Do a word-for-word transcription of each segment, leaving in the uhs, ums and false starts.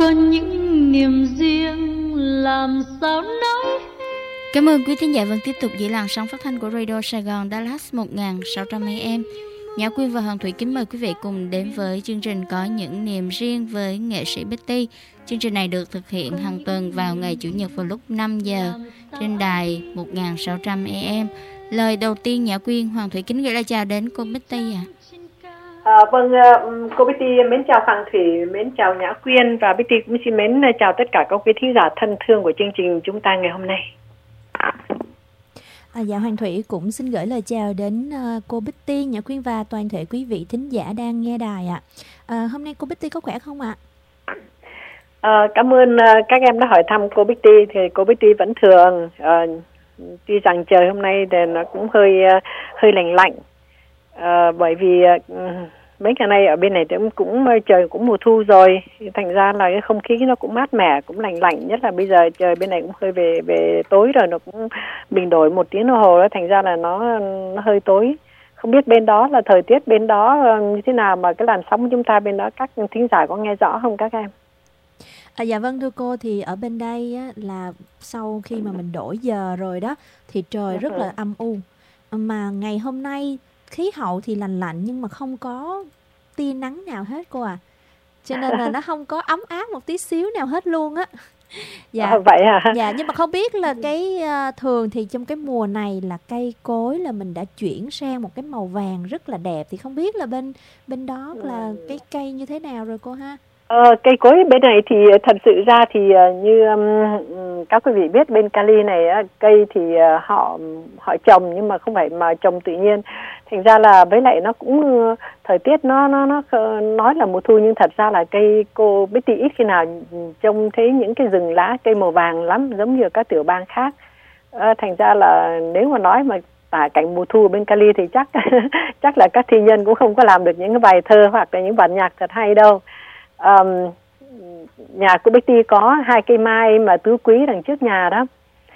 có những niềm riêng làm sao nói. Cảm ơn quý thính giả vẫn tiếp tục giữ làn sóng phát thanh của Radio Sài Gòn Dallas một nghìn sáu trăm A M. Nhã Quyên và Hồng Thủy kính mời quý vị cùng đến với chương trình Có những niềm riêng với nghệ sĩ Betty. Chương trình này được thực hiện hàng tuần vào ngày Chủ nhật vào lúc năm giờ trên đài một nghìn sáu trăm A M. Lời đầu tiên Nhã Quyên, Hoàng Thủy kính gửi lời chào đến cô Betty ạ. À. À, vâng, cô Betty mến chào Hoàng Thủy, mến chào Nhã Quyên và Betty cũng xin mến chào tất cả các quý thính giả thân thương của chương trình chúng ta ngày hôm nay. À, dạ Hoàng Thủy cũng xin gửi lời chào đến uh, cô Betty, Nhã Quyên và toàn thể quý vị thính giả đang nghe đài ạ. À, hôm nay cô Betty có khỏe không ạ? À, cảm ơn uh, các em đã hỏi thăm cô Betty. Thì cô Betty vẫn thường, uh, tuy rằng trời hôm nay thì nó cũng hơi uh, hơi lạnh lạnh, uh, bởi vì uh, mấy ngày nay ở bên này cũng cũng trời cũng mùa thu rồi, thành ra là cái không khí nó cũng mát mẻ, cũng lạnh lạnh, nhất là bây giờ trời bên này cũng hơi về về tối rồi, nó cũng bình đổi một tiếng đồng hồ đó, thành ra là nó nó hơi tối. Không biết bên đó là thời tiết bên đó như thế nào, mà cái làn sóng của chúng ta bên đó các thính giả có nghe rõ không các em? À, dạ vâng thưa cô, thì ở bên đây á, là sau khi mà mình đổi giờ rồi đó thì trời rất là âm u, mà ngày hôm nay khí hậu thì lành lạnh nhưng mà không có tia nắng nào hết cô à, cho nên là nó không có ấm áp một tí xíu nào hết luôn á. Dạ à, vậy à? Dạ, nhưng mà không biết là cái uh, thường thì trong cái mùa này là cây cối là mình đã chuyển sang một cái màu vàng rất là đẹp, thì không biết là bên bên đó là cái cây như thế nào rồi cô ha? Ờ, cây cối bên này thì thật sự ra thì uh, như um, các quý vị biết bên Cali này uh, cây thì uh, họ họ trồng nhưng mà không phải mà trồng tự nhiên, thành ra là với lại nó cũng uh, thời tiết nó nó nó uh, nói là mùa thu nhưng thật ra là cây cô Betty ít khi nào trông thấy những cái rừng lá cây màu vàng lắm giống như các tiểu bang khác. Uh, thành ra là nếu mà nói mà tả cảnh mùa thu ở bên Cali thì chắc chắc là các thi nhân cũng không có làm được những cái bài thơ hoặc là những bản nhạc thật hay đâu. Um, nhà của Betty có hai cây mai mà tứ quý đằng trước nhà đó.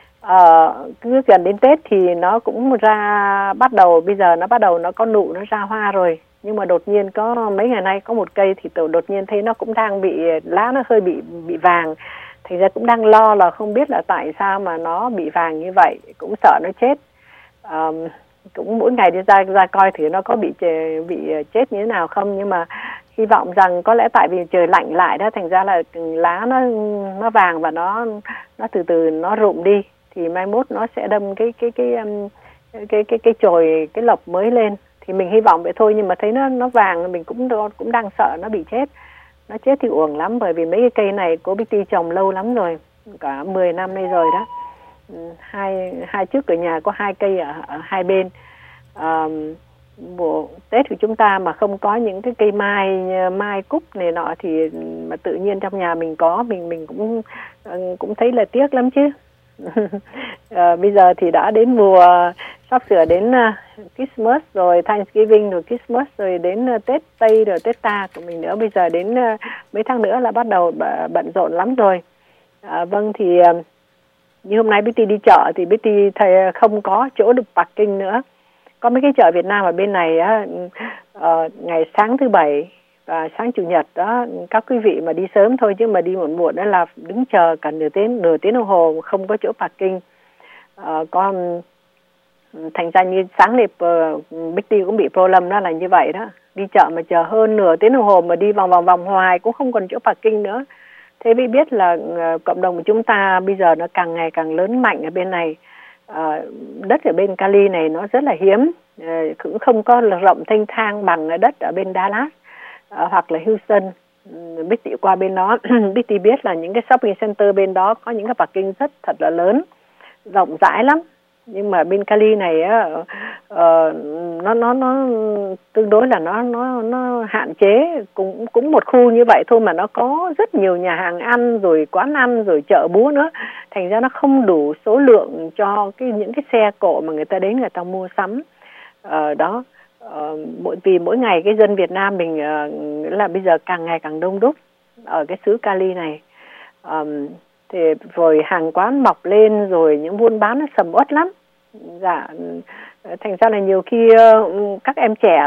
Uh, cứ gần đến Tết thì nó cũng ra bắt đầu, bây giờ nó bắt đầu nó có nụ, nó ra hoa rồi. Nhưng mà đột nhiên có mấy ngày nay có một cây thì tôi đột nhiên thấy nó cũng đang bị lá nó hơi bị bị vàng, thành ra cũng đang lo là không biết là tại sao mà nó bị vàng như vậy, cũng sợ nó chết. Um, cũng mỗi ngày đi ra ra coi thì nó có bị bị chết như thế nào không, nhưng mà hy vọng rằng có lẽ tại vì trời lạnh lại đó, thành ra là lá nó nó vàng và nó nó từ từ nó rụng đi, thì mai mốt nó sẽ đâm cái cái cái cái cái cái, cái chồi cái lộc mới lên, thì mình hy vọng vậy thôi. Nhưng mà thấy nó nó vàng mình cũng cũng đang sợ nó bị chết, nó chết thì uổng lắm, bởi vì mấy cái cây này cô Betty trồng lâu lắm rồi, cả mười năm nay rồi đó. Hai hai trước cửa nhà có hai cây ở, ở hai bên. À, mùa Tết của chúng ta mà không có những cái cây mai mai cúc này nọ thì mà tự nhiên trong nhà mình có, mình mình cũng cũng thấy là tiếc lắm chứ. À, bây giờ thì đã đến mùa sắp sửa đến uh, Christmas rồi, Thanksgiving rồi Christmas rồi đến uh, Tết Tây rồi Tết Ta của mình nữa. Bây giờ đến uh, mấy tháng nữa là bắt đầu b- bận rộn lắm rồi. À, vâng thì uh, như hôm nay Betty đi chợ thì Betty thấy không có chỗ được parking nữa. Có mấy cái chợ Việt Nam ở bên này á, uh, ngày sáng thứ Bảy và sáng Chủ nhật đó, các quý vị mà đi sớm thôi, chứ mà đi muộn muộn đó là đứng chờ cả nửa tiếng nửa tiếng đồng hồ không có chỗ parking. Uh, con thành ra như sáng nay uh, Betty cũng bị problem đó là như vậy đó, đi chợ mà chờ hơn nửa tiếng đồng hồ mà đi vòng vòng vòng hoài cũng không còn chỗ parking nữa. Thế mới biết là uh, cộng đồng của chúng ta bây giờ nó càng ngày càng lớn mạnh ở bên này. Uh, đất ở bên Cali này nó rất là hiếm, uh, cũng không có rộng thênh thang bằng đất ở bên Dallas uh, hoặc là Houston. Uh, Betty qua bên đó Betty biết là những cái shopping center bên đó có những cái parking rất thật là lớn, rộng rãi lắm. Nhưng mà bên Cali này á, uh, nó nó nó tương đối là nó nó nó hạn chế, cũng cũng một khu như vậy thôi mà nó có rất nhiều nhà hàng ăn rồi quán ăn rồi chợ búa nữa, thành ra nó không đủ số lượng cho cái những cái xe cộ mà người ta đến người ta mua sắm. Uh, đó uh, mỗi vì mỗi ngày cái dân Việt Nam mình uh, là bây giờ càng ngày càng đông đúc ở cái xứ Cali này. Um, thì rồi hàng quán mọc lên rồi những buôn bán nó sầm uất lắm. Dạ, thành ra là nhiều khi uh, các em trẻ đó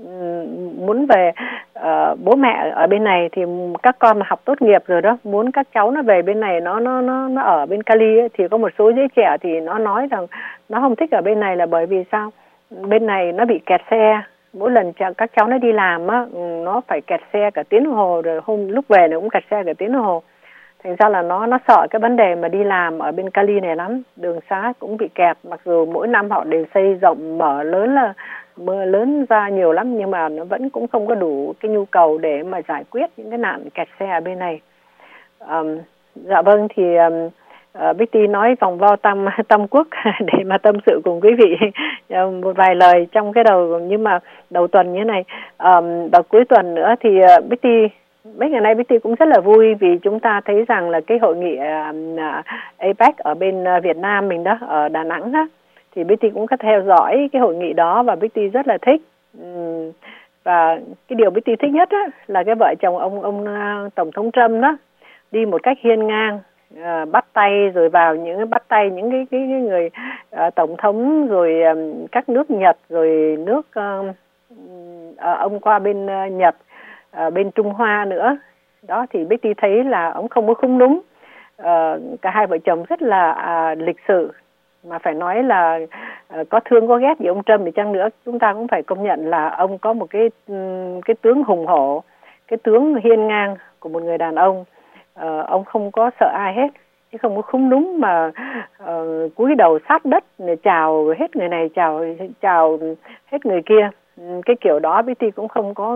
muốn về uh, bố mẹ ở bên này thì các con mà học tốt nghiệp rồi đó, muốn các cháu nó về bên này, nó nó nó nó ở bên Cali ấy, thì có một số giới trẻ thì nó nói rằng nó không thích ở bên này là bởi vì sao? Bên này nó bị kẹt xe, mỗi lần các cháu nó đi làm á, nó phải kẹt xe cả tiếng đồng hồ, rồi hôm lúc về nó cũng kẹt xe cả tiếng đồng hồ. Thành ra là nó nó sợ cái vấn đề mà đi làm ở bên Cali này lắm, đường xá cũng bị kẹt, mặc dù mỗi năm họ đều xây rộng mở lớn là mưa lớn ra nhiều lắm, nhưng mà nó vẫn cũng không có đủ cái nhu cầu để mà giải quyết những cái nạn kẹt xe ở bên này. Um, dạ vâng, thì um, uh, Betty nói vòng vo tam tam quốc để mà tâm sự cùng quý vị một vài lời trong cái đầu, nhưng mà đầu tuần như thế này, um, vào cuối tuần nữa thì uh, Betty mấy ngày nay Betty cũng rất là vui vì chúng ta thấy rằng là cái hội nghị uh, a pếch ở bên uh, Việt Nam mình đó, ở Đà Nẵng đó, thì Betty cũng có theo dõi cái hội nghị đó và Betty rất là thích. Uhm, và cái điều Betty thích nhất á, là cái vợ chồng ông ông uh, Tổng thống Trump đó đi một cách hiên ngang, uh, bắt tay rồi vào những bắt tay những cái cái, cái người uh, tổng thống rồi um, các nước Nhật rồi nước uh, uh, ông qua bên uh, Nhật, uh, bên Trung Hoa nữa đó, thì Betty thấy là ông không có khúng núm. Uh, cả hai vợ chồng rất là uh, lịch sự, mà phải nói là uh, có thương có ghét gì ông Trump thì chăng nữa, chúng ta cũng phải công nhận là ông có một cái um, cái tướng hùng hổ, cái tướng hiên ngang của một người đàn ông. Uh, ông không có sợ ai hết, chứ không có khúng núm mà uh, cúi đầu sát đất chào hết người này, chào chào hết người kia. Cái kiểu đó Betty cũng không có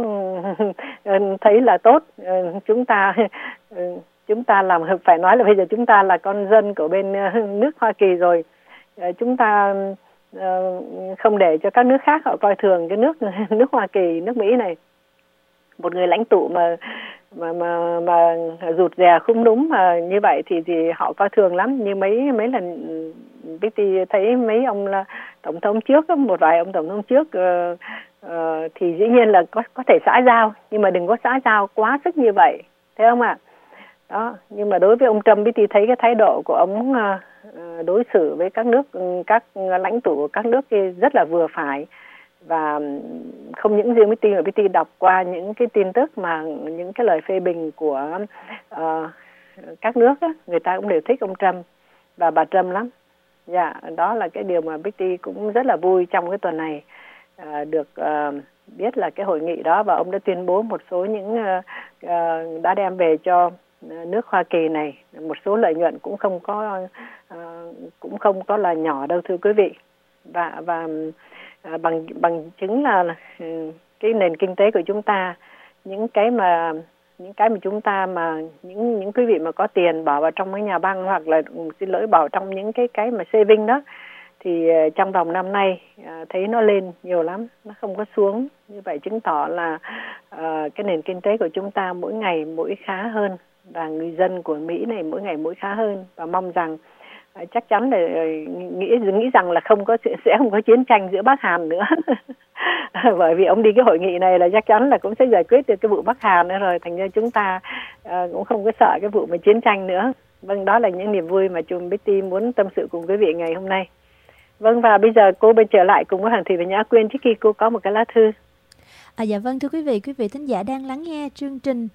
thấy là tốt. Uh, chúng ta uh, chúng ta làm phải nói là bây giờ chúng ta là con dân của bên nước Hoa Kỳ rồi, chúng ta uh, không để cho các nước khác họ coi thường cái nước nước Hoa Kỳ, nước Mỹ này. Một người lãnh tụ mà mà mà mà rụt rè khúm núm mà như vậy thì thì họ coi thường lắm. Như mấy mấy lần Betty thấy mấy ông là tổng thống trước, một vài ông tổng thống trước uh, uh, thì dĩ nhiên là có có thể xã giao, nhưng mà đừng có xã giao quá sức như vậy, thấy không ạ? Đó, nhưng mà đối với ông Trump, Betty thấy cái thái độ của ông uh, đối xử với các nước, các lãnh tụ của các nước kia rất là vừa phải. Và không những riêng Betty mà Betty đọc qua những cái tin tức mà những cái lời phê bình của uh, các nước á, người ta cũng đều thích ông Trump và bà Trump lắm. Dạ, đó là cái điều mà Betty cũng rất là vui trong cái tuần này, uh, được uh, biết là cái hội nghị đó, và ông đã tuyên bố một số những uh, uh, đã đem về cho nước Hoa Kỳ này một số lợi nhuận cũng không có uh, cũng không có là nhỏ đâu, thưa quý vị. Và và À, bằng bằng chứng là uh, cái nền kinh tế của chúng ta, những cái mà những cái mà chúng ta mà những những quý vị mà có tiền bỏ vào trong cái nhà băng, hoặc là xin lỗi bỏ trong những cái cái mà saving đó, thì uh, trong vòng năm nay uh, thấy nó lên nhiều lắm, nó không có xuống. Như vậy chứng tỏ là uh, cái nền kinh tế của chúng ta mỗi ngày mỗi khá hơn, và người dân của Mỹ này mỗi ngày mỗi khá hơn, và mong rằng chắc chắn là nghĩ nghĩ rằng là không có sẽ không có chiến tranh giữa Bắc Hàn nữa. Bởi vì ông đi cái hội nghị này là chắc chắn là cũng sẽ giải quyết được cái vụ Bắc Hàn nữa rồi, thành ra chúng ta uh, cũng không có sợ cái vụ mà chiến tranh nữa. Vâng, đó là những niềm vui mà chúng Betty muốn tâm sự cùng quý vị ngày hôm nay. Vâng, và bây giờ cô bên trở lại cùng với Hằng Thủy và Nhã Quyên trước khi cô có một cái lá thư. À, dạ vâng, thưa quý vị, quý vị thính giả đang lắng nghe chương trình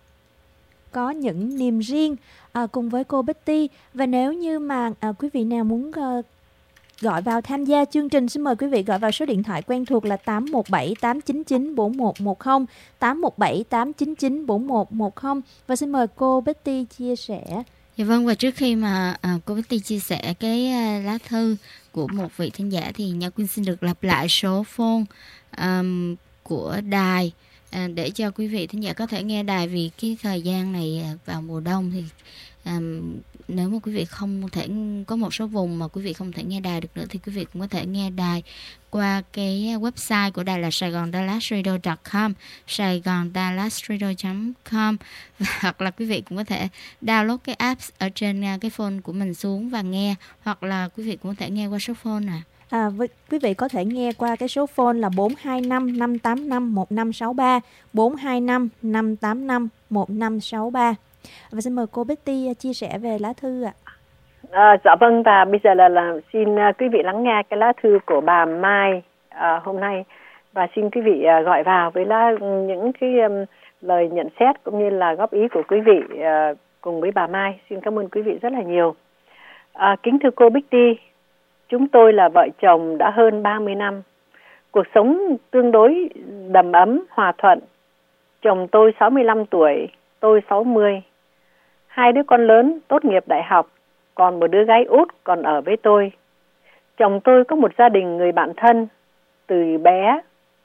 Có Những Niềm Riêng à, cùng với cô Betty. Và nếu như mà à, quý vị nào muốn uh, gọi vào tham gia chương trình, xin mời quý vị gọi vào số điện thoại quen thuộc là tám một bảy tám chín chín bốn một một không, tám một bảy tám chín chín bốn một một không. Và xin mời cô Betty chia sẻ. Dạ vâng, và trước khi mà à, cô Betty chia sẻ cái à, lá thư của một vị thính giả thì Nhã Quyên xin được lặp lại số phone um, của đài à, để cho quý vị thính giả có thể nghe đài, vì cái thời gian này vào mùa đông thì um, nếu mà quý vị không thể có một số vùng mà quý vị không thể nghe đài được nữa thì quý vị cũng có thể nghe đài qua cái website của đài là saigon dallas radio chấm com, saigon dallas radio chấm com, hoặc là quý vị cũng có thể download cái app ở trên cái phone của mình xuống và nghe, hoặc là quý vị cũng có thể nghe qua số phone nè. À, với, quý vị có thể nghe qua cái số phone là bốn hai năm năm tám năm một năm sáu ba, bốn hai năm năm tám năm một năm sáu ba. Và xin mời cô Betty chia sẻ về lá thư ạ. À, dạ vâng, và bây giờ là, là xin quý vị lắng nghe cái lá thư của bà Mai à, hôm nay. và xin quý vị uh, gọi vào với là những cái um, lời nhận xét cũng như là góp ý của quý vị uh, cùng với bà Mai. Xin cảm ơn quý vị rất là nhiều. Uh, kính thưa cô Bích, chúng tôi là vợ chồng đã hơn ba mươi năm. Cuộc sống tương đối đầm ấm, hòa thuận. Chồng tôi sáu mươi lăm tuổi, tôi sáu mươi. Hai đứa con lớn tốt nghiệp đại học, còn một đứa gái út còn ở với tôi. Chồng tôi có một gia đình người bạn thân từ bé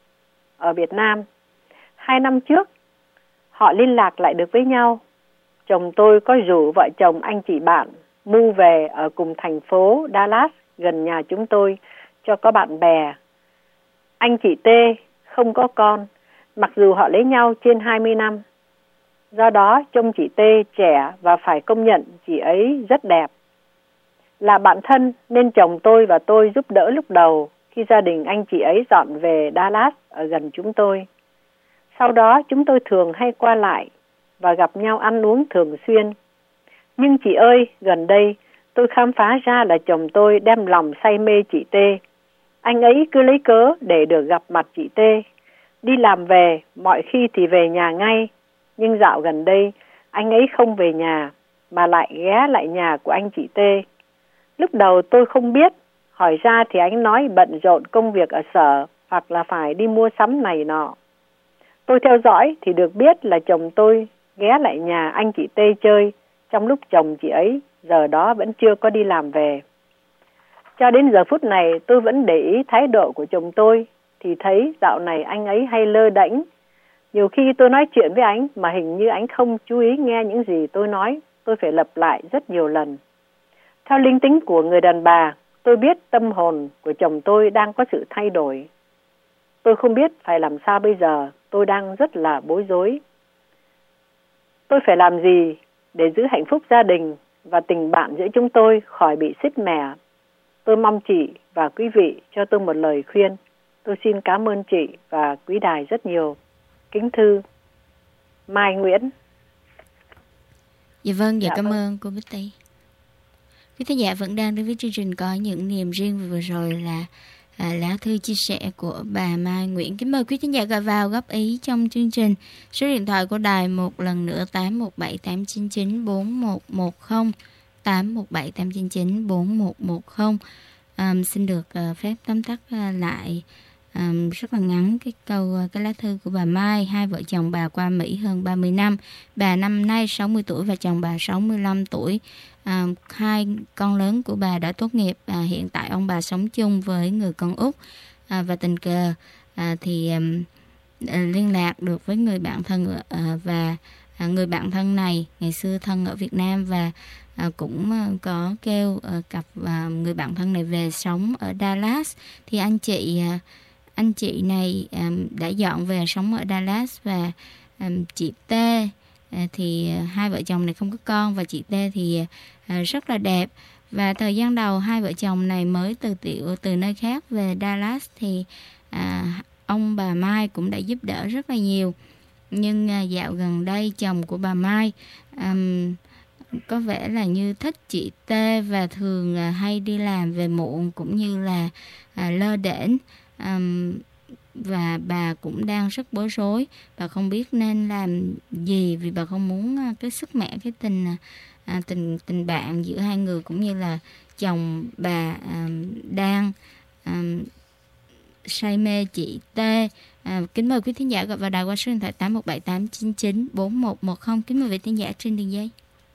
ở Việt Nam. Hai năm trước, họ liên lạc lại được với nhau. Chồng tôi có rủ vợ chồng anh chị bạn move về ở cùng thành phố Dallas gần nhà chúng tôi cho có bạn bè. Anh chị T không có con, mặc dù họ lấy nhau trên hai mươi năm. Do đó, trông chị T trẻ và phải công nhận chị ấy rất đẹp. Là bạn thân nên chồng tôi và tôi giúp đỡ lúc đầu khi gia đình anh chị ấy dọn về Dallas ở gần chúng tôi. Sau đó chúng tôi thường hay qua lại và gặp nhau ăn uống thường xuyên. Nhưng chị ơi, gần đây tôi khám phá ra là chồng tôi đem lòng say mê chị T. Anh ấy cứ lấy cớ để được gặp mặt chị T. Đi làm về, mọi khi thì về nhà ngay. Nhưng dạo gần đây, anh ấy không về nhà, mà lại ghé lại nhà của anh chị T. Lúc đầu tôi không biết, hỏi ra thì anh nói bận rộn công việc ở sở, hoặc là phải đi mua sắm này nọ. Tôi theo dõi thì được biết là chồng tôi ghé lại nhà anh chị T chơi, trong lúc chồng chị ấy giờ đó vẫn chưa có đi làm về. Cho đến giờ phút này tôi vẫn để ý thái độ của chồng tôi, thì thấy dạo này anh ấy hay lơ đễnh. Nhiều khi tôi nói chuyện với anh mà hình như anh không chú ý nghe những gì tôi nói, tôi phải lặp lại rất nhiều lần. Theo linh tính của người đàn bà, tôi biết tâm hồn của chồng tôi đang có sự thay đổi. Tôi không biết phải làm sao bây giờ, tôi đang rất là bối rối. Tôi phải làm gì để giữ hạnh phúc gia đình và tình bạn giữa chúng tôi khỏi bị xích mẻ? Tôi mong chị và quý vị cho tôi một lời khuyên. Tôi xin cảm ơn chị và quý đài rất nhiều. Kính thư Mai Nguyễn. Dạ vâng, dạ, Dạ cảm vâng. ơn cô Bích Tây. Quý thính giả vẫn đang đến với chương trình Có Những Niềm Riêng, vừa rồi là à, lá thư chia sẻ của bà Mai Nguyễn. Kính mời quý thính giả gọi vào góp ý trong chương trình. Số điện thoại của đài một lần nữa tám một bảy tám chín chín bốn một một không, tám một bảy tám chín chín bốn một một không. À, xin được uh, phép tóm tắt uh, lại um, rất là ngắn cái câu uh, cái lá thư của bà Mai. Hai vợ chồng bà qua Mỹ hơn ba mươi năm. Bà năm nay sáu mươi tuổi và chồng bà sáu mươi lăm tuổi. À, hai con lớn của bà đã tốt nghiệp. À, hiện tại ông bà sống chung với người con út. À, và tình cờ à, thì um, liên lạc được với người bạn thân uh, và à, người bạn thân này ngày xưa thân ở Việt Nam và à, cũng uh, có kêu uh, cặp uh, người bạn thân này về sống ở Dallas. Thì anh chị uh, anh chị này um, đã dọn về sống ở Dallas và um, chị T uh, thì uh, hai vợ chồng này không có con và chị T thì uh, rất là đẹp. Và thời gian đầu hai vợ chồng này mới từ tiểu từ nơi khác về Dallas thì à, ông bà Mai cũng đã giúp đỡ rất là nhiều. Nhưng à, dạo gần đây chồng của bà Mai um, có vẻ là như thích chị T và thường à, hay đi làm về muộn cũng như là à, lơ đễnh. Um, và bà cũng đang rất bối rối. Bà không biết nên làm gì vì bà không muốn à, cái sức mẻ cái tình à, tình tình bạn giữa hai người cũng như là chồng bà à, đang à, say mê chị T. À, kính mời quý thính giả gọi vào đài qua số điện thoại tám một bảy tám chín chín bốn một một không. Kính mời vị thính giả trên đường dây.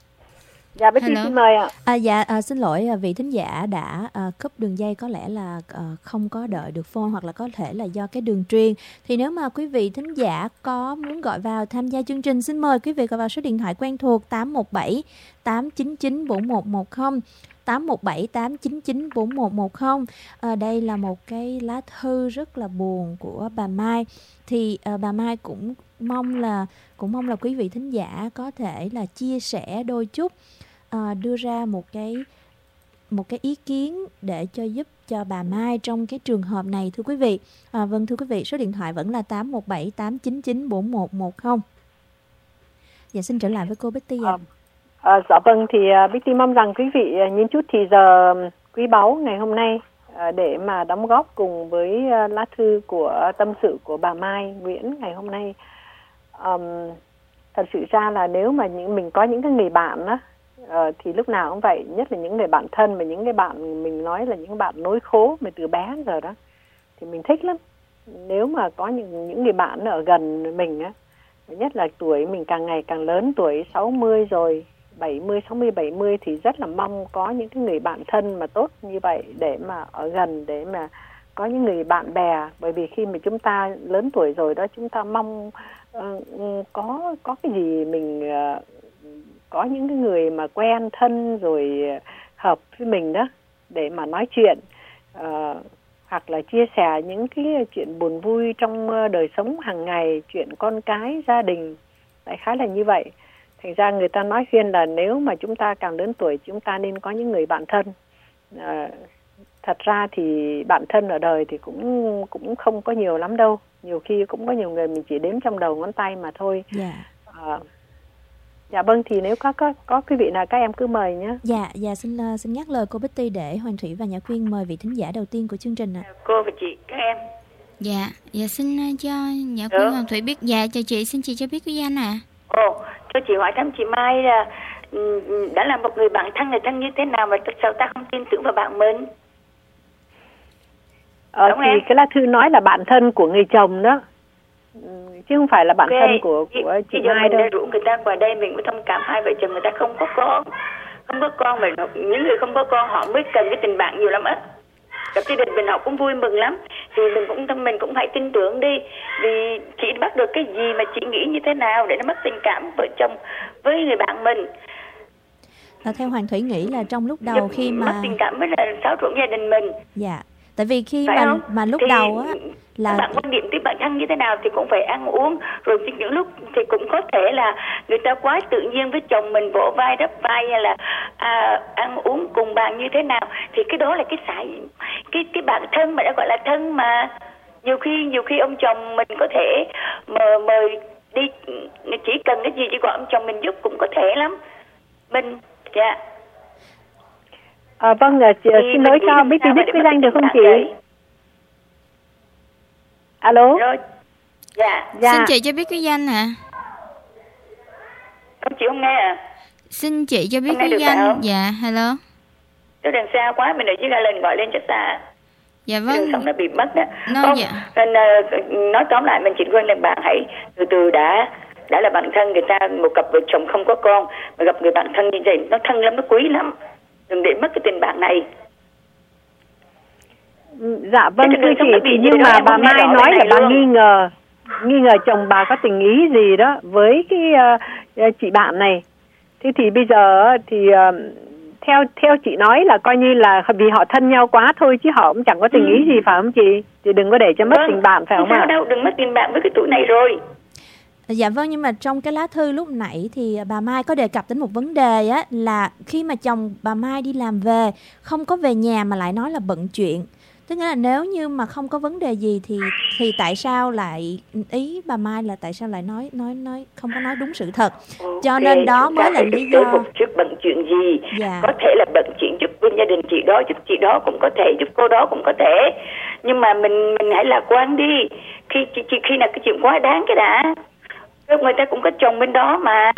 Dạ, Bích xin mời ạ. À, dạ, à, xin lỗi vị thính giả đã à, cúp đường dây, có lẽ là à, không có đợi được phone hoặc là có thể là do cái đường truyền. Thì nếu mà quý vị thính giả có muốn gọi vào tham gia chương trình, xin mời quý vị gọi vào số điện thoại quen thuộc tám một bảy tám chín chín bốn một một không, tám một bảy tám chín chín bốn một một không. À, đây là một cái lá thư rất là buồn của bà Mai. Thì à, bà Mai cũng mong là cũng mong là quý vị thính giả có thể là chia sẻ đôi chút, à, đưa ra một cái một cái ý kiến để cho giúp cho bà Mai trong cái trường hợp này, thưa quý vị. À, vâng, thưa quý vị, số điện thoại vẫn là tám một bảy tám chín chín bốn một một không. Dạ, xin trở lại với cô Betty ạ. À, dạ vâng, thì uh, Betty mong rằng quý vị uh, những chút thì giờ quý báu ngày hôm nay uh, để mà đóng góp cùng với lá thư của tâm sự của bà Mai Nguyễn ngày hôm nay. Um, thật sự ra là nếu mà những mình có những cái người bạn á, uh, thì lúc nào cũng vậy, nhất là những người bạn thân mà những cái bạn mình nói là những bạn nối khố mà từ bé giờ đó, thì mình thích lắm. Nếu mà có những những người bạn ở gần mình á, nhất là tuổi mình càng ngày càng lớn, tuổi sáu mươi rồi, bảy mươi, sáu mươi, bảy mươi thì rất là mong có những cái người bạn thân mà tốt như vậy để mà ở gần, để mà có những người bạn bè. Bởi vì khi mà chúng ta lớn tuổi rồi đó, chúng ta mong uh, có có cái gì mình uh, có những cái người mà quen thân rồi hợp với mình đó để mà nói chuyện, uh, hoặc là chia sẻ những cái chuyện buồn vui trong đời sống hàng ngày, chuyện con cái, gia đình, đại khái là như vậy. Thành ra người ta nói khuyên là nếu mà chúng ta càng lớn tuổi, chúng ta nên có những người bạn thân. À, thật ra thì bạn thân ở đời thì cũng cũng không có nhiều lắm đâu. Nhiều khi cũng có nhiều người mình chỉ đếm trong đầu ngón tay mà thôi. Dạ. À, dạ vâng, thì nếu có có có quý vị nào các em cứ mời nhé. Dạ, dạ xin uh, xin nhắc lời cô Betty để Hoàng Thủy và Nhã Quyên mời vị thính giả đầu tiên của chương trình ạ. Cô và chị, các em. Dạ, dạ xin cho Nhã Quyên, Hoàng Thủy biết. Dạ, chào chị, xin chị cho biết cái danh ạ. Ồ, cho chị hỏi thăm chị Mai là đã là một người bạn thân, người thân như thế nào mà sao ta không tin tưởng vào bạn mình? Ờ, thì em? Cái lá thư nói là bạn thân của người chồng đó, chứ không phải là bạn okay. thân của của chị, chị Mai đâu. Mình đã rủ người ta qua đây, mình mới thông cảm hai vợ chồng người ta không có con, không có con mà những người không có con họ mới cần cái tình bạn nhiều lắm á. Gặp gia đình mình họ cũng vui mừng lắm, thì mình cũng mình cũng phải tin tưởng đi, vì chị bắt được cái gì mà chị nghĩ như thế nào để nó mất tình cảm vợ chồng với người bạn mình. À, theo Hoàng Thủy nghĩ là trong lúc đầu khi mà mất tình cảm với là xáo trộn gia đình mình. Dạ, tại vì khi phải mà không? mà lúc thì đầu á là bạn quan điểm tiếp bản thân như thế nào thì cũng phải ăn uống, rồi những lúc thì cũng có thể là người ta quá tự nhiên với chồng mình, vỗ vai đắp vai hay là à, ăn uống cùng bạn như thế nào, thì cái đó là cái sải cái cái bạn thân mà đã gọi là thân mà. Nhiều khi nhiều khi ông chồng mình có thể mời mời đi, chỉ cần cái gì chỉ gọi ông chồng mình giúp cũng có thể lắm. Mình dạ. À, vâng, chị, xin lỗi cho biết biết cái danh được không chị? Vậy? Alo. Rồi. Dạ. Dạ. Xin chị cho biết cái danh hả? Không, chị không nghe à? Xin chị cho biết cái danh. Dạ, hello. Tôi đằng xa quá, mình ở dưới ga lên gọi lên cho xa. Dạ vâng. Đường sống nó bị mất đó. No, không, dạ. Nên, uh, nói tóm lại mình chỉ khuyên là bạn hãy từ từ đã đã là bạn thân người ta, một cặp vợ chồng không có con mà gặp người bạn thân như vậy, nó thân lắm, nó quý lắm. Đừng để mất cái tình bạn này. Dạ vâng, thưa chị, thì nhưng mà bà Mai nói là bà nghi ngờ nghi ngờ chồng bà có tình ý gì đó với cái uh, chị bạn này. Thế thì bây giờ thì uh, theo theo chị nói là coi như là vì họ thân nhau quá thôi, chứ họ cũng chẳng có tình ý ừ. gì, phải không chị? Thì đừng có để cho mất vâng, tình bạn, phải không ạ? Sao đâu, đừng mất tình bạn với cái tuổi này rồi. Dạ vâng, nhưng mà trong cái lá thư lúc nãy thì bà Mai có đề cập đến một vấn đề á, là khi mà chồng bà Mai đi làm về không có về nhà mà lại nói là bận chuyện. Tức nghĩa là nếu như mà không có vấn đề gì thì thì tại sao lại, ý bà Mai là tại sao lại nói nói nói không có nói đúng sự thật. Okay, cho nên đó mới là lý do. Một chút bận chuyện gì? Dạ. Có thể là bận chuyện giúp bên gia đình chị đó, giúp chị đó cũng có thể, giúp cô đó cũng có thể. Nhưng mà mình mình hãy lạc quan đi. Khi khi, khi nào cái chuyện quá đáng cái đã. Người ta cũng có chồng bên đó mà.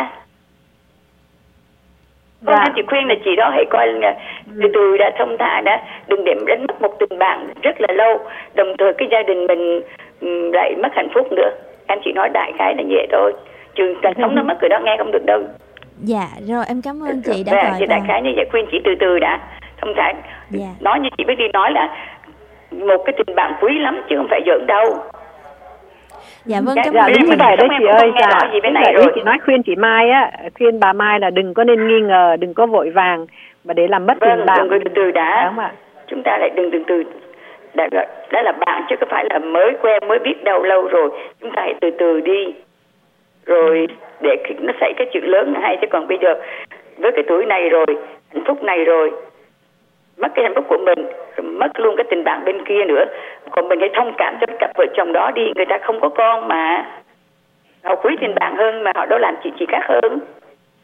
Dạ. Nên chị khuyên là chị đó hãy coi là từ từ đã thông thả đã, đừng để đánh mất một tình bạn rất là lâu, đồng thời cái gia đình mình lại mất hạnh phúc nữa. Em chỉ nói đại khái là vậy thôi, chứ cuộc sống nó mất rồi đó, nghe không được đâu. Dạ rồi, em cảm ơn chị đã gọi. Chị Chị đại khái như vậy, khuyên chị từ từ đã, thông thả. Dạ. Nói như chị biết đi nói là một cái tình bạn quý lắm chứ không phải giỡn đâu. Dạ vâng, dạ, dạ đúng như vậy đó chị ơi. Dạ, gì bên này rồi. Chị nói khuyên chị Mai á, khuyên bà Mai là đừng có nên nghi ngờ, đừng có vội vàng mà để làm mất vâng, tình bạn. Đừng có từ từ đã. Chúng ta lại đừng từ từ. Đã, đã là bạn chứ không phải là mới quen, mới biết đâu lâu rồi. Chúng ta hãy từ từ đi. Rồi để nó xảy cái chuyện lớn hay, chứ còn bây giờ với cái tuổi này rồi, hạnh phúc này rồi, mất cái hạnh phúc của mình, mất luôn cái tình bạn bên kia nữa. Còn mình hãy thông cảm cho cặp vợ chồng đó đi, người ta không có con mà họ quý tình bạn hơn, mà họ đâu làm chuyện gì khác hơn.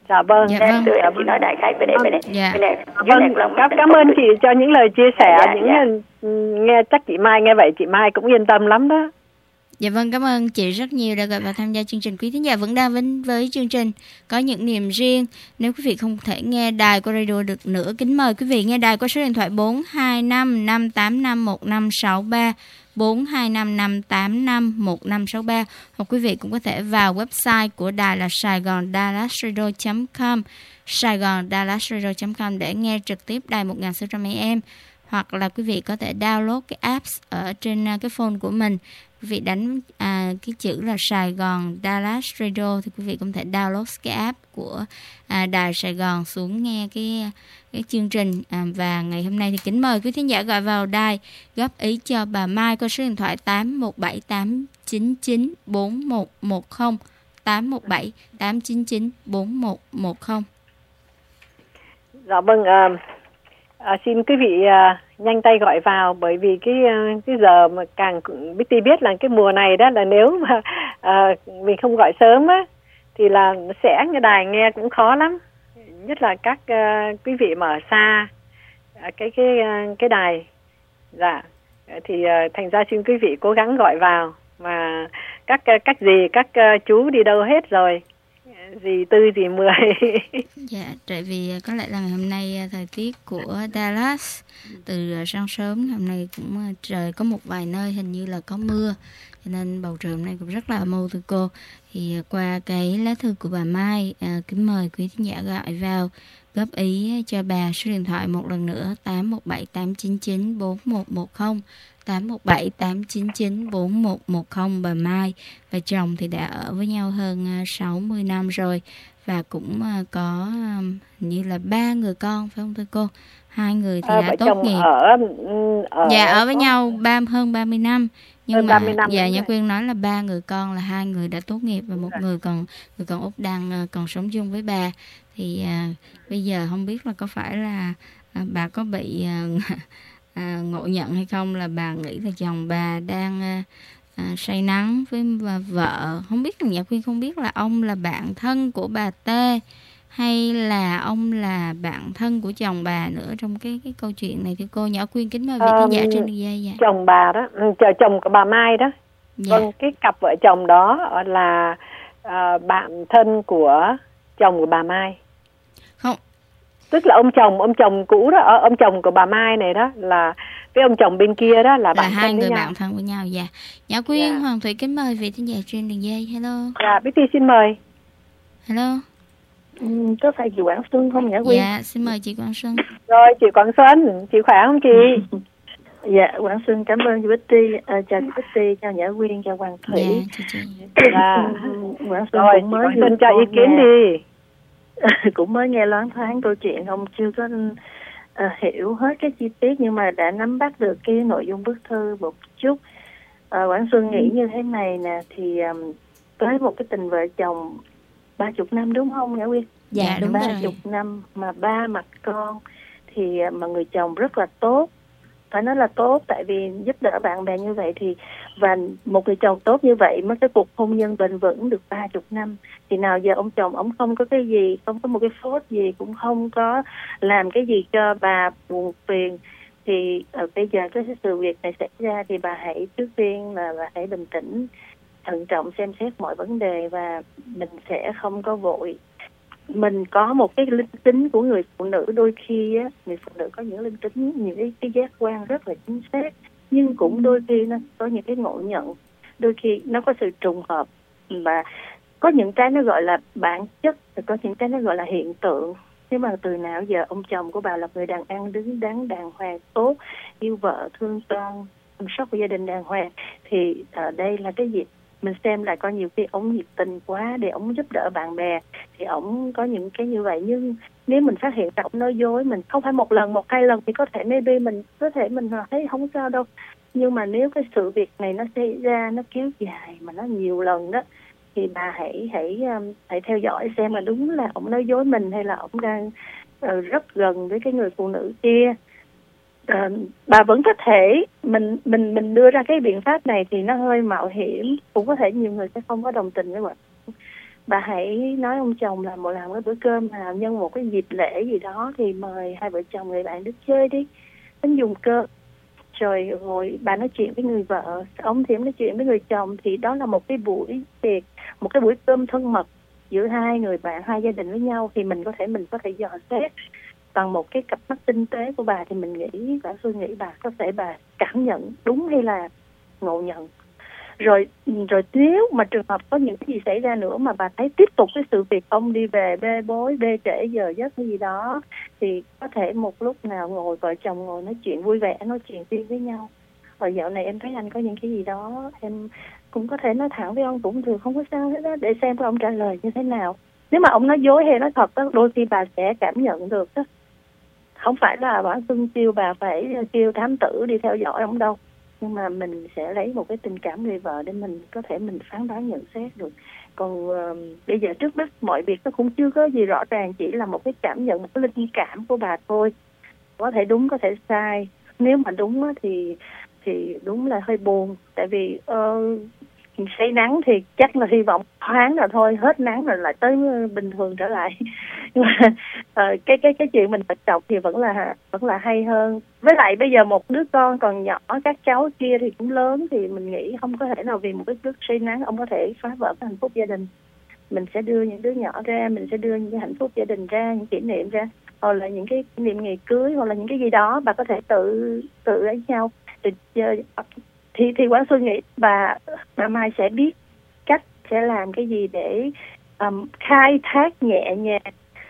Dạ vâng. Dạ Nên vâng. tôi em chỉ nói đại khái về đây về đây. Dạ. Về đây. Vâng, cảm, cảm ơn chị cho những lời chia sẻ. Dạ, những dạ. nghe chắc chị Mai nghe vậy chị Mai cũng yên tâm lắm đó. Dạ vâng, cảm ơn chị rất nhiều đã gọi vào tham gia chương trình. Quý thính giả vẫn đang với, với chương trình Có Những Niềm Riêng. Nếu quý vị không thể nghe đài qua radio được nữa, kính mời quý vị nghe đài qua số điện thoại bốn hai năm năm tám năm một năm sáu ba, bốn hai năm năm tám năm một năm sáu ba, hoặc quý vị cũng có thể vào website của đài là saigon dallas radio chấm com, saigon dallas radio chấm com để nghe trực tiếp đài một nghìn sáu trăm a em, hoặc là quý vị có thể download cái apps ở trên cái phone của mình. Quý vị đánh à, cái chữ là Sài Gòn Dallas Radio thì quý vị cũng thể download cái app của à, đài Sài Gòn xuống nghe cái cái chương trình. À, và ngày hôm nay thì kính mời quý thính giả gọi vào đài góp ý cho bà Mai qua số điện thoại tám một bảy tám chín chín bốn một một không, tám một bảy tám chín chín bốn một một không. Dạ vâng, à, à, xin quý vị à, nhanh tay gọi vào, bởi vì cái cái giờ mà càng Betty biết là cái mùa này đó là nếu mà à, mình không gọi sớm á thì là sẽ nghe đài nghe cũng khó lắm, nhất là các uh, quý vị mà ở xa uh, cái cái uh, cái đài. Dạ, thì uh, thành ra xin quý vị cố gắng gọi vào. Mà các uh, các dì các uh, chú đi đâu hết rồi, dì Tư dì Mười. Dạ, tại vì có lẽ là ngày hôm nay thời tiết của Dallas từ sáng sớm hôm nay cũng trời có một vài nơi hình như là có mưa, cho nên bầu trời hôm nay cũng rất là mâu thưa cô. Thì qua cái lá thư của bà Mai, à, kính mời quý thính giả gọi vào góp ý cho bà số điện thoại một lần nữa tám một bảy tám chín chín bốn một một không, tám một bảy tám chín chín bốn một một không. Bà Mai và chồng thì đã ở với nhau hơn sáu mươi năm rồi và cũng có hình như là ba người con, phải không thưa cô? Hai người thì à, đã tốt nghiệp. Ở, ở dạ ở với có... nhau ba hơn ba mươi năm. Nhưng hơn mà năm dạ Nhã Quyên nói là ba người con, là hai người đã tốt nghiệp và một người còn người còn Út đang còn sống chung với bà. Thì à, bây giờ không biết là có phải là à, bà có bị à, à, ngộ nhận hay không, là bà nghĩ là chồng bà đang à, à, say nắng với vợ. Không biết, Nhã Quyên không biết là ông là bạn thân của bà T hay là ông là bạn thân của chồng bà nữa trong cái cái câu chuyện này. Thì cô Nhã Quyên kính mời vị khán giả trên đường dây. Dạ. Chồng bà đó, chồng của bà Mai đó. Dạ. Vâng, cái cặp vợ chồng đó là uh, bạn thân của chồng của bà Mai. Không. Tức là ông chồng, ông chồng cũ đó, ông chồng của bà Mai này đó là với ông chồng bên kia đó là bạn là thân hai với người nhau. bạn thân với nhau. Dạ. Nhã Quyên, dạ. Hoàng Thủy kính mời vị khán giả trên đường dây. Hello. Dạ, Betty xin mời. Hello. Ừ, có phải chị Quảng Xuân không Nhã Quyên? Dạ, xin mời chị Quảng Xuân. Rồi, chị Quảng Xuân, chị khỏe không chị? Dạ, Quảng Xuân cảm ơn chị Betty. À, chào chị Betty, chào Nhã Quyên, chào Hoàng Thủy. Dạ, chị chị. Dạ. Quảng Xuân rồi, cũng mới Quảng Xuân cho ý kiến nghe, đi. cũng mới nghe loáng thoáng câu chuyện, không chưa có uh, hiểu hết cái chi tiết, nhưng mà đã nắm bắt được cái nội dung bức thư một chút. Uh, Quảng Xuân nghĩ như thế này nè, thì um, tới một cái tình vợ chồng ba chục năm đúng không Nhã Quyên? Dạ đúng ba rồi. chục năm mà ba mặt con thì mà người chồng rất là tốt, phải nói là tốt, tại vì giúp đỡ bạn bè như vậy thì, và một người chồng tốt như vậy mới cái cuộc hôn nhân bền vững được ba chục năm. Thì nào giờ ông chồng ông không có cái gì, không có một cái phốt gì, cũng không có làm cái gì cho bà buồn phiền, thì ở bây giờ cái sự việc này xảy ra thì bà hãy trước tiên là bà hãy bình tĩnh, thận trọng xem xét mọi vấn đề, và mình sẽ không có vội. Mình có một cái linh tính của người phụ nữ, đôi khi á, người phụ nữ có những linh tính, những cái, cái giác quan rất là chính xác, nhưng cũng đôi khi nó có những cái ngộ nhận, đôi khi nó có sự trùng hợp, và có những cái nó gọi là bản chất, và có những cái nó gọi là hiện tượng. Nhưng mà từ nào giờ ông chồng của bà là người đàn ăn đứng đắn, đàng hoàng, tốt, yêu vợ, thương con, chăm sóc của gia đình đàng hoàng, thì ở đây là cái gì? Mình xem lại coi nhiều khi ông nhiệt tình quá để ông giúp đỡ bạn bè thì ông có những cái như vậy. Nhưng nếu mình phát hiện ra ông nói dối, mình không phải một lần, một hai lần thì có thể maybe mình có thể mình thấy không sao đâu. Nhưng mà nếu cái sự việc này nó xảy ra, nó kéo dài mà nó nhiều lần đó, thì bà hãy hãy hãy theo dõi xem là đúng là ông nói dối mình hay là ông đang uh, rất gần với cái người phụ nữ kia. Uh, bà vẫn có thể mình mình mình đưa ra cái biện pháp này thì nó hơi mạo hiểm, cũng có thể nhiều người sẽ không có đồng tình với bà, bà hãy nói ông chồng là một làm cái bữa cơm nào nhân một cái dịp lễ gì đó thì mời hai vợ chồng người bạn đến chơi đi, đến dùng cơm, rồi ngồi bà nói chuyện với người vợ, ông thì nói chuyện với người chồng, thì đó là một cái buổi tiệc, một cái buổi cơm thân mật giữa hai người bạn, hai gia đình với nhau. Thì mình có thể mình có thể dò xét bằng một cái cặp mắt tinh tế của bà, thì mình nghĩ, bà Xuân nghĩ bà có thể bà cảm nhận đúng hay là ngộ nhận. Rồi rồi nếu mà trường hợp có những cái gì xảy ra nữa mà bà thấy tiếp tục cái sự việc ông đi về bê bối, bê trễ giờ giấc hay gì đó, thì có thể một lúc nào ngồi vợ chồng ngồi nói chuyện vui vẻ, nói chuyện riêng với nhau. Rồi dạo này em thấy anh có những cái gì đó, em cũng có thể nói thẳng với ông cũng được, không có sao hết đó, để xem cái ông trả lời như thế nào. Nếu mà ông nói dối hay nói thật đó, đôi khi bà sẽ cảm nhận được đó. Không phải là bà Xuân kêu bà phải kêu thám tử đi theo dõi ông đâu, nhưng mà mình sẽ lấy một cái tình cảm người vợ để mình có thể mình phán đoán nhận xét được. Còn uh, bây giờ trước mắt mọi việc nó cũng chưa có gì rõ ràng, chỉ là một cái cảm nhận, một cái linh cảm của bà thôi. Có thể đúng, có thể sai. Nếu mà đúng á, thì thì đúng là hơi buồn, tại vì uh, say nắng thì chắc là hy vọng thoáng rồi thôi, hết nắng rồi lại tới bình thường trở lại. Nhưng mà uh, cái cái cái chuyện mình bật chọc thì vẫn là vẫn là hay hơn. Với lại bây giờ một đứa con còn nhỏ, các cháu kia thì cũng lớn, thì mình nghĩ không có thể nào vì một cái chút say nắng ông có thể phá vỡ cái hạnh phúc gia đình. Mình sẽ đưa những đứa nhỏ ra, mình sẽ đưa những cái hạnh phúc gia đình ra, những kỷ niệm ra, hoặc là những cái kỷ niệm ngày cưới, hoặc là những cái gì đó bà có thể tự tự lấy nhau. Thì thì, thì Quán Xuân nghĩ bà bà Mai sẽ biết cách sẽ làm cái gì để um, khai thác nhẹ nhàng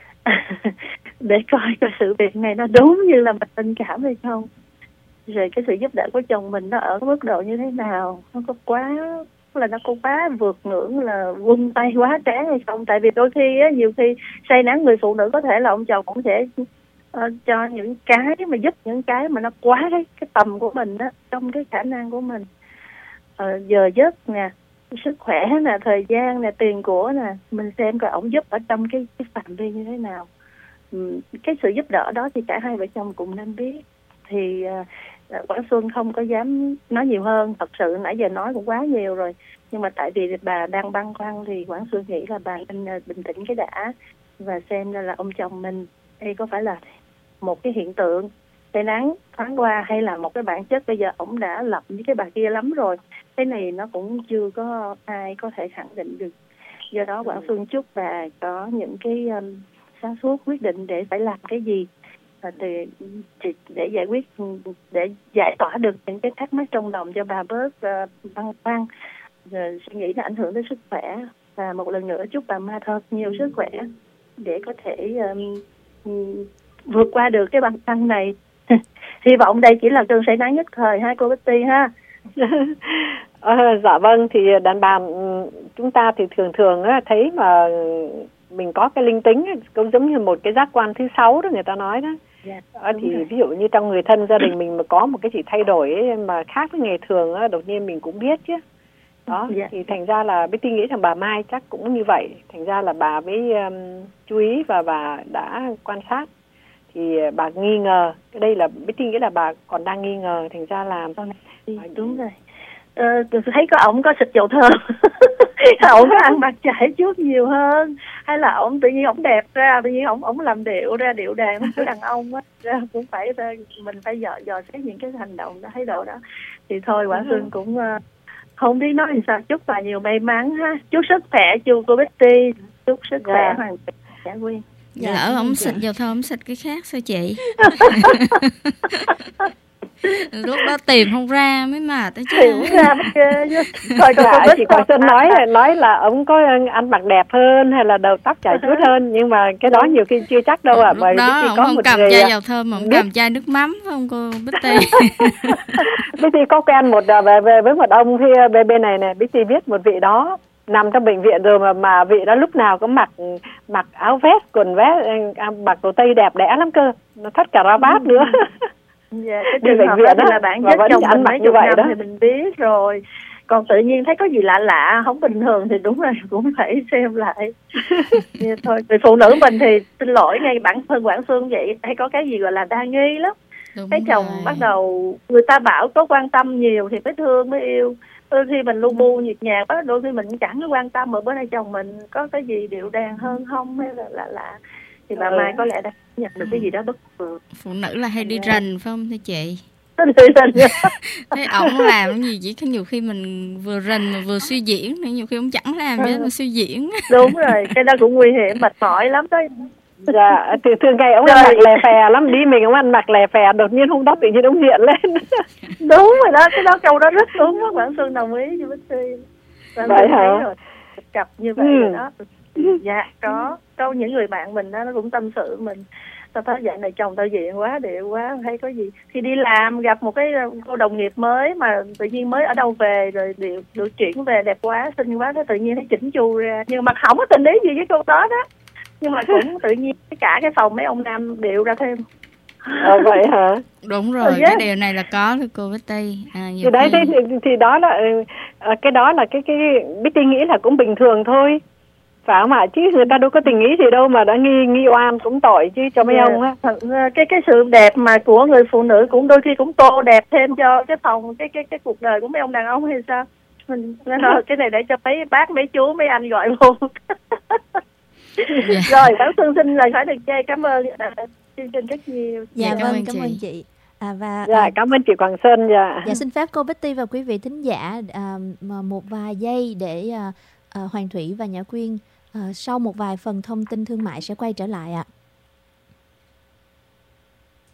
để coi cái sự việc này nó đúng như là mình tình cảm hay không, rồi cái sự giúp đỡ của chồng mình nó ở cái mức độ như thế nào, nó có quá là nó có quá vượt ngưỡng là vung tay quá tráng hay không. Tại vì đôi khi á, nhiều khi say nắng người phụ nữ có thể là ông chồng cũng sẽ uh, cho những cái mà giúp những cái mà nó quá cái, cái tầm của mình á, trong cái khả năng của mình. Uh, giờ giấc nè, sức khỏe nè, thời gian nè, tiền của nè, mình xem coi ổng giúp ở trong cái, cái phạm vi như thế nào. Um, cái sự giúp đỡ đó thì cả hai vợ chồng cùng nên biết. Thì uh, Quảng Xuân không có dám nói nhiều hơn, thật sự nãy giờ nói cũng quá nhiều rồi, nhưng mà tại vì bà đang băn khoăn thì Quảng Xuân nghĩ là bà nên uh, bình tĩnh cái đã và xem là ông chồng mình đây có phải là một cái hiện tượng say nắng thoáng qua hay là một cái bản chất bây giờ ổng đã lập với cái bà kia lắm rồi. Cái này nó cũng chưa có ai có thể khẳng định được. Do đó Quảng Xuân chúc bà có những cái um, sáng suốt quyết định để phải làm cái gì để, để giải quyết, để giải tỏa được những cái thắc mắc trong lòng cho bà bớt uh, băn khoăn, rồi suy nghĩ nó ảnh hưởng đến sức khỏe. Và một lần nữa chúc bà Mai thật nhiều sức khỏe để có thể um, um, vượt qua được cái băn khoăn này. Hy vọng đây chỉ là cơn say nắng nhất thời ha cô Betty ha. ờ, dạ vâng, thì đàn bà chúng ta thì thường thường á, thấy mà mình có cái linh tính cũng giống như một cái giác quan thứ sáu đó người ta nói đó. Yeah, à, thì rồi. Ví dụ như trong người thân gia đình mình mà có một cái gì thay đổi ấy, mà khác với ngày thường á, đột nhiên mình cũng biết chứ. Đó, yeah. Thì thành ra là Betty nghĩ rằng bà Mai chắc cũng như vậy. Thành ra là bà mới um, chú ý và bà đã quan sát. Thì bà nghi ngờ, cái đây là Betty nghĩ là bà còn đang nghi ngờ, thành ra là đúng rồi. Ờ, thấy có ổng có xịt dầu thơm, ổng ăn mặc trải chuốt nhiều hơn, hay là ổng tự nhiên ổng đẹp ra, tự nhiên ổng ổng làm điệu ra, điệu đàn của đàn ông á, ra cũng phải mình phải dò dò xét những cái hành động đó, thái độ đó. Thì thôi Quảng Xuân cũng uh, không biết nói làm sao, chúc bà nhiều may mắn ha, chúc sức khỏe chu cô Betty, chúc sức khỏe yeah. Hoàng Trả Quyên. Dạ, lỡ ổng xịt dầu thơm, ổng xịt cái khác sao chị? Lúc đó tìm không ra mới mà tới chứ. Tìm ra mất ghê chứ. Thôi dạ, chị Quảng Xuân nói nói là ông có ăn mặc đẹp hơn hay là đầu tóc chải chuốt hơn, nhưng mà cái đó nhiều khi chưa chắc đâu ạ. À, bởi đó ông không cầm chai dầu thơm mà ông cầm chai nước mắm phải không cô Betty? Betty có quen một về, về với một ông kia bên bên này này, Betty biết một vị đó nằm trong bệnh viện rồi mà mà vị đó lúc nào có mặc mặc áo vest, quần vest, mặc đồ tây đẹp đẽ lắm cơ, nó thắt cả cravat nữa. Dạ, cái trường hợp đó là bản chất chồng mình mấy chục năm thì mình biết rồi. Còn tự nhiên thấy có gì lạ lạ, không bình thường thì đúng là cũng phải xem lại. Vậy thôi, người phụ nữ mình thì xin lỗi ngay bản thân Quảng Xuân vậy, hay có cái gì gọi là đa nghi lắm. Đúng thấy chồng rồi. Bắt đầu người ta bảo có quan tâm nhiều thì mới thương mới yêu, đôi khi mình lu bu nhịp nhàng quá, đôi khi mình chẳng có quan tâm mà bữa nay chồng mình có cái gì điệu đàn hơn không hay là lạ lạ thì bà ừ. Mai có lẽ đã nhận được cái gì đó bất thường. Phụ nữ là hay đi rình phải không thưa chị? Thấy ổng làm cái gì chỉ có nhiều khi mình vừa rình mà vừa suy diễn nữa, nhiều khi ông chẳng làm chứ mà suy diễn. Đúng rồi, cái đó cũng nguy hiểm, mệt mỏi lắm đấy. Dạ, từ thường ngày ông ăn mặc lè phè lắm, đi mình ông ăn mặc lè phè, đột nhiên hôm đó tự nhiên ông hiện lên. Đúng rồi đó, cái đó câu đó rất đúng đó, Quảng Xuân đồng ý với Bích Tuy. Vậy hả? Rồi, cặp như vậy ừ. rồi đó. Dạ, có, có những người bạn mình đó, nó cũng tâm sự mình. Tao thấy dạo này chồng tao diện quá, điệu quá, thấy có gì. Khi đi làm gặp một cái cô đồng nghiệp mới mà tự nhiên mới ở đâu về rồi điệu được chuyển về đẹp quá, xinh quá, nó tự nhiên nó chỉnh chu ra. Nhưng mà không có tình ý gì với cô đó đó. Nhưng mà cũng tự nhiên cả cái phòng mấy ông nam điệu ra thêm. À, vậy hả? Đúng rồi, cái điều này là có thưa cô Bích Tuy. À, thì đấy thì, thì đó là cái đó là cái cái Bích Tuy nghĩ là cũng bình thường thôi, phải không ạ? Chứ người ta đâu có tình ý gì đâu mà đã nghi nghi oan cũng tội chứ cho mấy yeah. ông á. Cái cái sự đẹp mà của người phụ nữ cũng đôi khi cũng tô đẹp thêm cho cái phòng cái cái cái cuộc đời của mấy ông đàn ông hay sao? Mình nói cái này để cho mấy bác mấy chú mấy anh gọi vô. Yeah. Rồi, Quảng Xuân xin lời hỏi được chơi, cảm ơn chương trình rất nhiều. Dạ, dạ vâng, cảm ơn chị. À, và dạ, à, cảm ơn chị Quảng Xuân. Dạ. Dạ, xin phép cô Bích Tuy và quý vị thính giả à, một vài giây để à, à, Hoàng Thủy và Nhã Quyên à, sau một vài phần thông tin thương mại sẽ quay trở lại ạ. À.